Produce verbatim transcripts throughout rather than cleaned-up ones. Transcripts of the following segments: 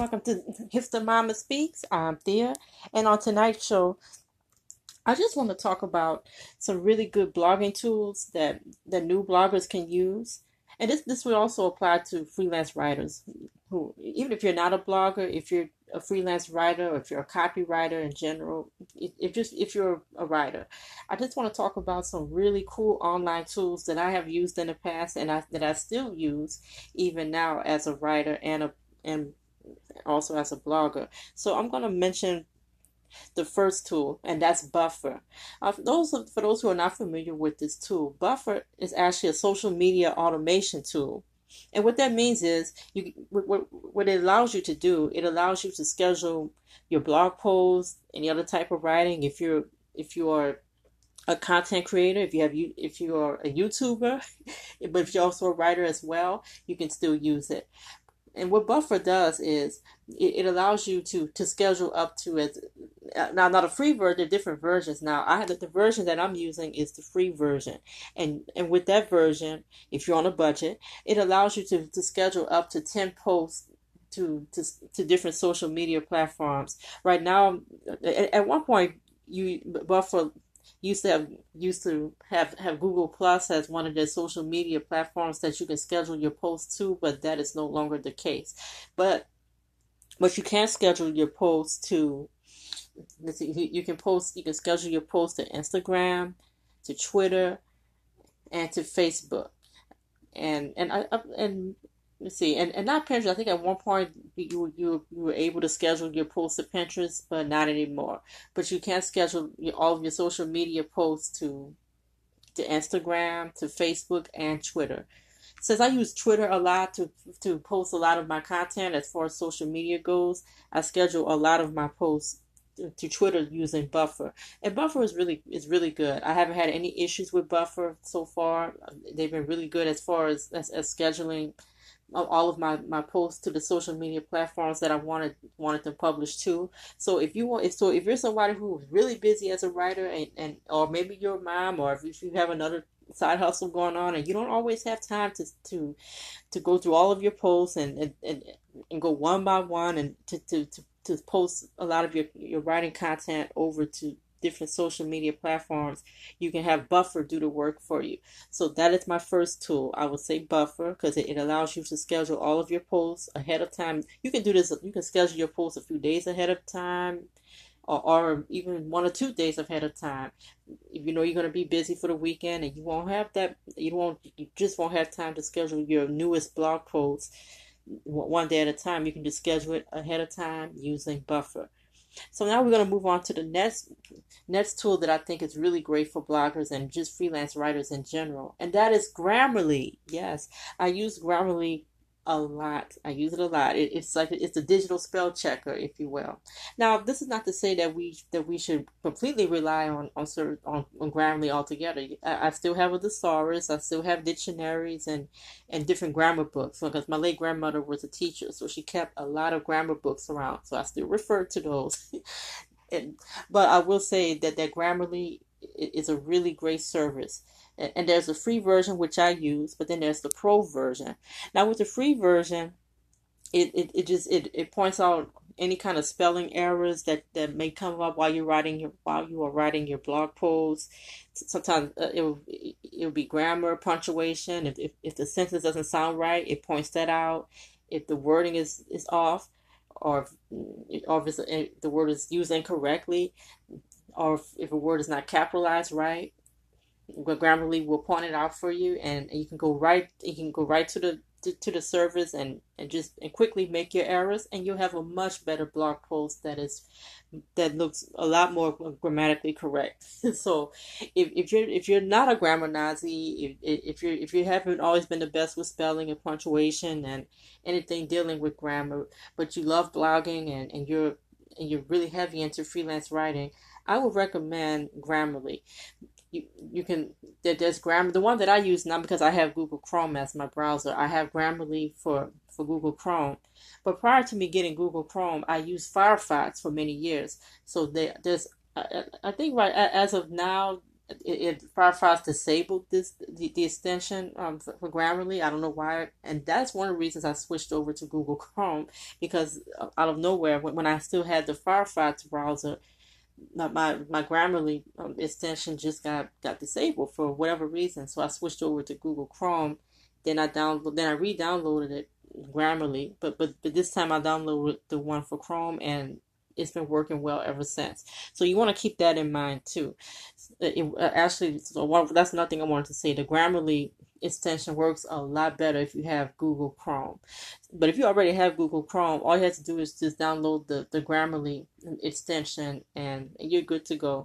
welcome to Hipster Mama Speaks. I'm Thea, and on tonight's show, I just want to talk about some really good blogging tools that that new bloggers can use. And this this will also apply to freelance writers who, even if you're not a blogger, if you're a freelance writer, or if you're a copywriter in general, if, if just if you're a writer, I just want to talk about some really cool online tools that I have used in the past and I, that I still use even now as a writer and a and also as a blogger. So I'm going to mention the first tool, and that's Buffer. Uh, for those for those who are not familiar with this tool, Buffer is actually a social media automation tool. And what that means is, you what, what it allows you to do, it allows you to schedule your blog posts, any other type of writing. If you're if you are a content creator, if you have you if you are a YouTuber, but if you're also a writer as well, you can still use it. And what Buffer does is it, it allows you to to schedule up to it. Now, not a free version, there are different versions. Now, I the, the version that I'm using is the free version, and and with that version, if you're on a budget, it allows you to, to schedule up to ten posts to to to different social media platforms. Right now, at, at one point, you Buffer used to have used to have have Google Plus as one of their social media platforms that you can schedule your posts to, but that is no longer the case. But but you can schedule your posts to let's see, you, you can post you can schedule your posts to Instagram, to Twitter, and to Facebook. And and I and let's see, and, and not Pinterest. I think at one point you you you were able to schedule your posts to Pinterest, but not anymore. But you can schedule your, all of your social media posts to to Instagram, to Facebook, and Twitter. Since I use Twitter a lot to to post a lot of my content as far as social media goes, I schedule a lot of my posts to, to Twitter using Buffer. And Buffer is really is really good. I haven't had any issues with Buffer so far. They've been really good as far as as, as scheduling all of my, my posts to the social media platforms that I wanted wanted to publish to. So if you want, if so, if you're somebody who's really busy as a writer, and, and or maybe you're a mom, or if you have another side hustle going on, and you don't always have time to to to go through all of your posts and and, and, and go one by one and to, to, to, to post a lot of your, your writing content over to different social media platforms, you can have Buffer do the work for you. So that is my first tool. I would say Buffer because it, it allows you to schedule all of your posts ahead of time. You can do this, you can schedule your posts a few days ahead of time, or, or even one or two days ahead of time. If you know you're going to be busy for the weekend and you won't have that, you won't, you just won't have time to schedule your newest blog posts one day at a time. You can just schedule it ahead of time using Buffer. So now we're going to move on to the next next tool that I think is really great for bloggers and just freelance writers in general, and that is Grammarly. Yes, I use Grammarly a lot. I use it a lot. It, it's like it's a digital spell checker, if you will. Now, this is not to say that we that we should completely rely on on on, on Grammarly altogether. I, I still have a thesaurus. I still have dictionaries and and different grammar books. Because my late grandmother was a teacher, so she kept a lot of grammar books around. So I still refer to those. and, but I will say that that Grammarly is a really great service. And there's a free version, which I use, but then there's the pro version. Now with the free version, it, it, it just it, it points out any kind of spelling errors that, that may come up while you're writing your while you are writing your blog posts. Sometimes uh, it will it will be grammar, punctuation. If, if if the sentence doesn't sound right, it points that out. If the wording is, is off, or if, or if, if the word is used incorrectly, or if, if a word is not capitalized right, Grammarly will point it out for you, and, and you can go right you can go right to the to, to the service and, and just and quickly make your errors, and you'll have a much better blog post that is that looks a lot more grammatically correct. So if, if you're if you're not a grammar Nazi, if if you if you haven't always been the best with spelling and punctuation and anything dealing with grammar, but you love blogging and, and you're and you're really heavy into freelance writing, I would recommend Grammarly. You you can there, there's Grammarly. The one that I use now, because I have Google Chrome as my browser, I have Grammarly for for Google Chrome. But prior to me getting Google Chrome, I used Firefox for many years. So there there's I, I think right as of now, it, it Firefox disabled this the, the extension um for, for Grammarly. I don't know why, and that's one of the reasons I switched over to Google Chrome because uh, out of nowhere, when, when I still had the Firefox browser, my my, my Grammarly um, extension just got got disabled for whatever reason. So I switched over to Google Chrome. Then I download then I re-downloaded it Grammarly, but but but this time I downloaded the one for Chrome and it's been working well ever since. So you want to keep that in mind too. It, uh, actually, so one, that's another thing I wanted to say. The Grammarly extension works a lot better if you have Google Chrome. But if you already have Google Chrome, all you have to do is just download the, the Grammarly extension and you're good to go.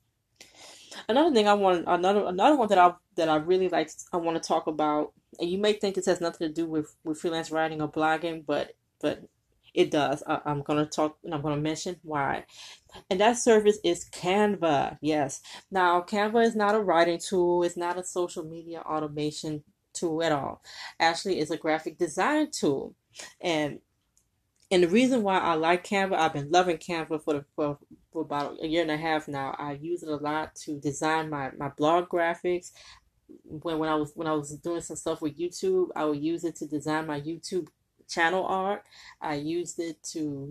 Another thing I want, another another one that I that I really like, I want to talk about, and you may think this has nothing to do with, with freelance writing or blogging, but but it does. I, I'm gonna talk and I'm gonna mention why. And that service is Canva. Yes. Now, Canva is not a writing tool. It's not a social media automation tool at all. Actually, it's a graphic design tool. And and the reason why I like Canva, I've been loving Canva for the for, for about a year and a half now. I use it a lot to design my, my blog graphics. When when I was when I was doing some stuff with YouTube, I would use it to design my YouTube channel art. I used it to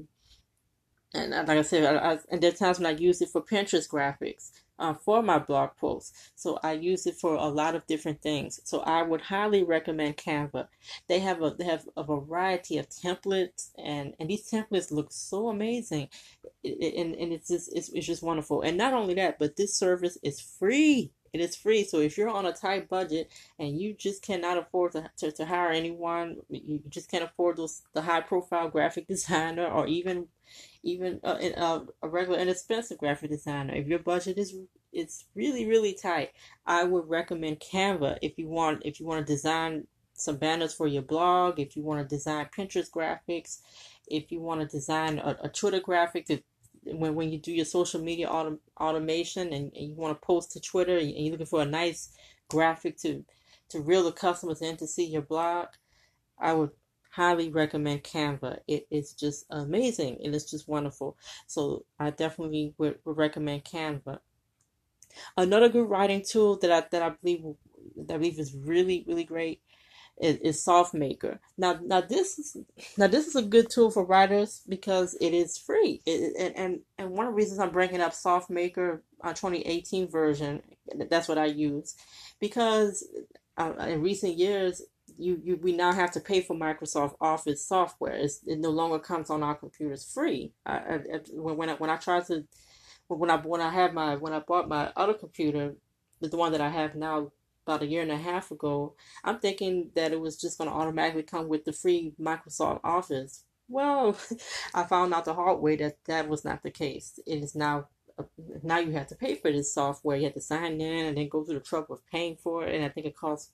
and like I said, I, I, and there are times when I use it for Pinterest graphics uh, for my blog posts. So I use it for a lot of different things. So I would highly recommend Canva. They have a they have a variety of templates, and and these templates look so amazing, it, and and it's just it's, it's just wonderful. And not only that, but this service is free. It is free. So if you're on a tight budget and you just cannot afford to, to, to hire anyone, you just can't afford those the high profile graphic designer or even even a, a, a regular inexpensive graphic designer. If your budget is it's really really tight, I would recommend Canva if you want if you want to design some banners for your blog, if you want to design Pinterest graphics, if you want to design a, a Twitter graphic to when when you do your social media autom- automation and, and you want to post to Twitter and you're looking for a nice graphic to to reel the customers in to see your blog, I would highly recommend Canva. It is just amazing and it's just wonderful. So I definitely would, would recommend Canva. Another good writing tool that I that I believe that I believe is really really great is, is SoftMaker. Now now this is now this is a good tool for writers because it is free. It, and and and one of the reasons I'm bringing up SoftMaker uh, twenty eighteen version, that's what I use, because uh, in recent years you, you we now have to pay for Microsoft Office software. It's, it no longer comes on our computers free. I, I, when when I, when I tried to when I when I had my when I bought my other computer, the one that I have now about a year and a half ago, I'm thinking that it was just going to automatically come with the free Microsoft Office. Well, I found out the hard way that that was not the case. It is now uh, now you have to pay for this software. You have to sign in and then go through the trouble of paying for it, and I think it costs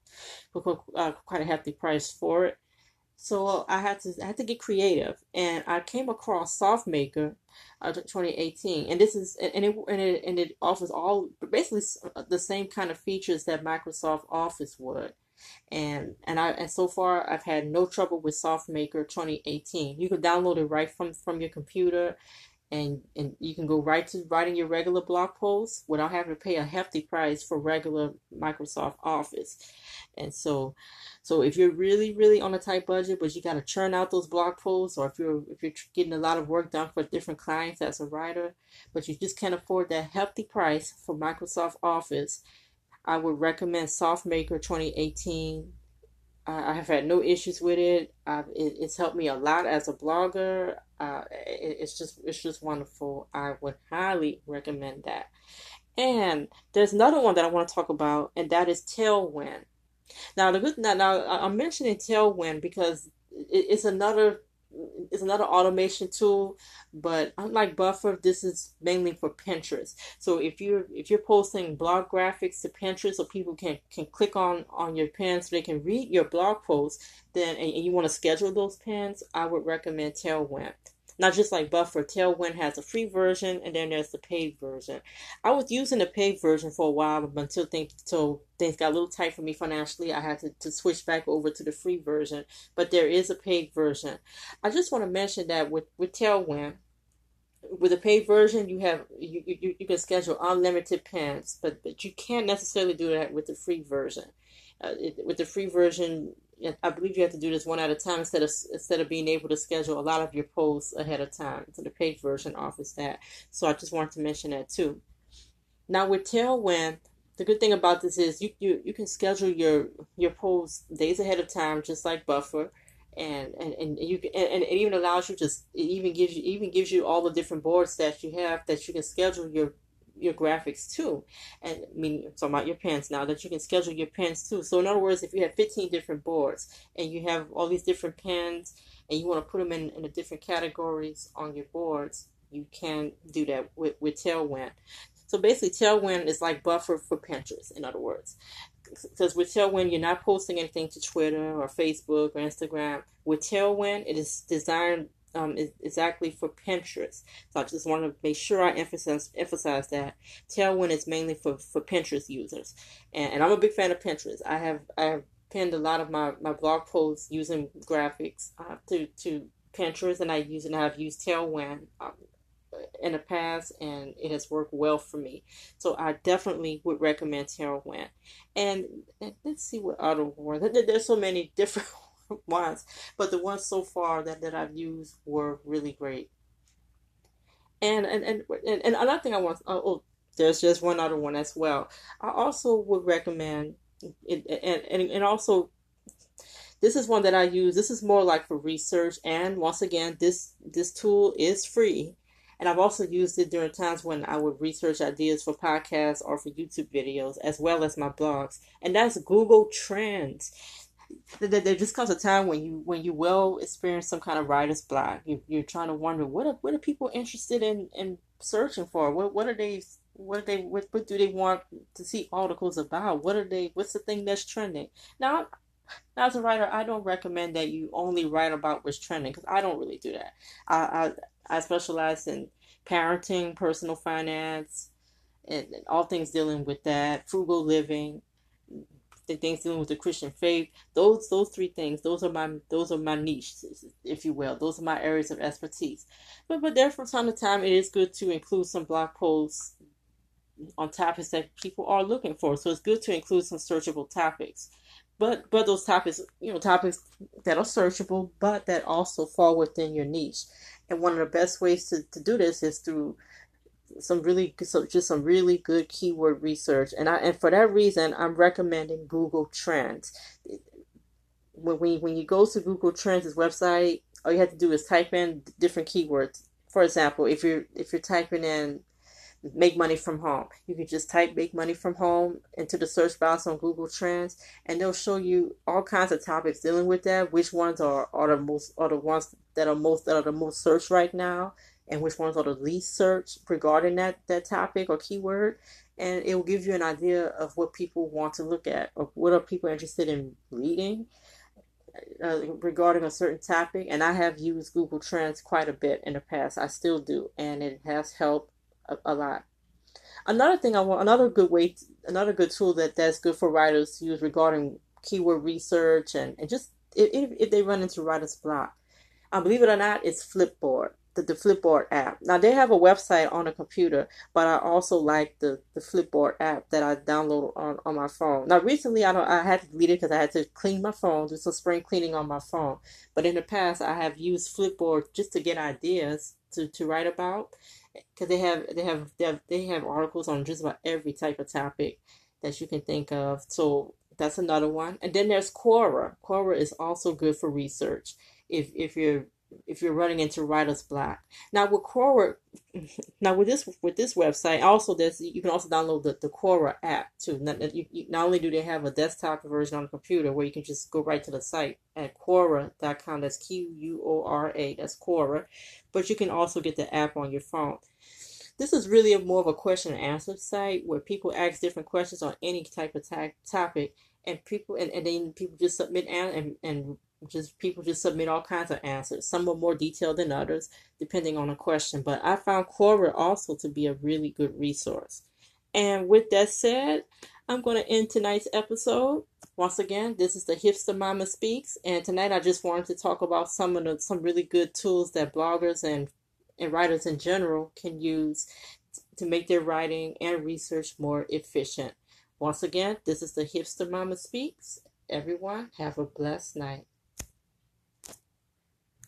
uh, quite a hefty price for it. So I had to I had to get creative, and I came across SoftMaker, uh, twenty eighteen, and this is and it and it and it offers all basically the same kind of features that Microsoft Office would, and and I and so far I've had no trouble with SoftMaker twenty eighteen. You can download it right from from your computer, and and you can go right to writing your regular blog posts without having to pay a hefty price for regular Microsoft Office. And so so if you're really really on a tight budget but you got to churn out those blog posts, or if you're if you're getting a lot of work done for different clients as a writer but you just can't afford that hefty price for Microsoft Office, I would recommend SoftMaker twenty eighteen. I have had no issues with it. I've, it. It's helped me a lot as a blogger. Uh, it, it's just it's just wonderful. I would highly recommend that. And there's another one that I want to talk about, and that is Tailwind. Now the good now, now I'm mentioning Tailwind because it, it's another it's another automation tool, but unlike Buffer, this is mainly for Pinterest. So if you're if you're posting blog graphics to Pinterest so people can can click on on your pins so they can read your blog posts, then and, and you want to schedule those pins, I would recommend Tailwind. Not just like Buffer, Tailwind has a free version and then there's the paid version. I was using the paid version for a while, but until things, until things got a little tight for me financially, I had to, to switch back over to the free version. But there is a paid version. I just want to mention that with, with Tailwind, with the paid version, you have you, you, you can schedule unlimited pins, but but you can't necessarily do that with the free version. Uh, it, with the free version, I believe you have to do this one at a time instead of instead of being able to schedule a lot of your posts ahead of time. So the paid version offers that. So I just wanted to mention that too. Now with Tailwind, the good thing about this is you, you, you can schedule your your posts days ahead of time, just like Buffer, and and, and you can, and, and it even allows you to it even gives you even gives you all the different boards that you have that you can schedule your your graphics too, and I mean I'm talking about your pins now that you can schedule your pins too. So in other words, if you have fifteen different boards and you have all these different pins and you want to put them in in the different categories on your boards, you can do that with with Tailwind. So basically, Tailwind is like Buffer for Pinterest, in other words. Because with Tailwind, you're not posting anything to Twitter or Facebook or Instagram. With Tailwind, it is designed um, exactly for Pinterest. So I just want to make sure I emphasize emphasize that Tailwind is mainly for, for Pinterest users. And, and I'm a big fan of Pinterest. I have I have pinned a lot of my, my blog posts using graphics uh, to to Pinterest, and I use and I've used Tailwind Um, in the past, and it has worked well for me. So I definitely would recommend Tailwind. And, and let's see what other ones. There's so many different ones, but the ones so far that, that I've used were really great. And and, and, and, and another thing I want, oh, oh, there's just one other one as well. I also would recommend, it, and, and, and also, this is one that I use. This is more like for research. And once again, this this tool is free. And I've also used it during times when I would research ideas for podcasts or for YouTube videos, as well as my blogs. And that's Google Trends. There just comes a time when you when you will experience some kind of writer's block. You, you're trying to wonder what are what are people interested in, in searching for? What what are they what are they what, what do they want to see articles about? What are they what's the thing that's trending? Now, now, as a writer, I don't recommend that you only write about what's trending because I don't really do that. I, I I specialize in parenting, personal finance, and, and all things dealing with that, frugal living, the things dealing with the Christian faith. Those those three things, those are my those are my niche, if you will. Those are my areas of expertise. But but there from time to time, it is good to include some blog posts on topics that people are looking for. So it's good to include some searchable topics. But but those topics, you know, topics that are searchable, but that also fall within your niche. And one of the best ways to, to do this is through some really so just some really good keyword research. And I and for that reason, I'm recommending Google Trends. When when when you go to Google Trends' website, all you have to do is type in different keywords. For example, if you're if you're typing in make money from home, you can just type make money from home into the search box on Google Trends, and they'll show you all kinds of topics dealing with that, which ones are, are the most are the ones that are most that are the most searched right now, and which ones are the least searched regarding that that topic or keyword. And it will give you an idea of what people want to look at, or what are people interested in reading uh, regarding a certain topic. And I have used Google Trends quite a bit in the past. I still do, and it has helped a, a lot. Another thing I want, another good way, to, another good tool that that's good for writers to use regarding keyword research and, and just if, if they run into writer's block, um, believe it or not, it's Flipboard, the, the Flipboard app. Now they have a website on a computer, but I also like the, the Flipboard app that I download on, on my phone. Now recently I don't I had to delete it because I had to clean my phone, do some spring cleaning on my phone. But in the past I have used Flipboard just to get ideas to, to write about. Because they have they have they have they have articles on just about every type of topic that you can think of. So that's another one. And then there's Quora. Quora is also good for research if if you're if you're running into writer's block. Now with Quora, now with this with this website, also there's you can also download the, the Quora app too. Not, you, you, not only do they have a desktop version on the computer where you can just go right to the site at Quora dot com. That's Q U O R A. That's Quora. But you can also get the app on your phone. This is really a more of a question and answer site where people ask different questions on any type of ta- topic, and people and, and then people just submit an, and and just people just submit all kinds of answers. Some are more detailed than others, depending on the question. But I found Quora also to be a really good resource. And with that said, I'm going to end tonight's episode. Once again, this is the Hipster Mama Speaks, and tonight I just wanted to talk about some of the some really good tools that bloggers and and writers in general can use to make their writing and research more efficient. Once again, this is the Hipster Mama Speaks. Everyone, have a blessed night.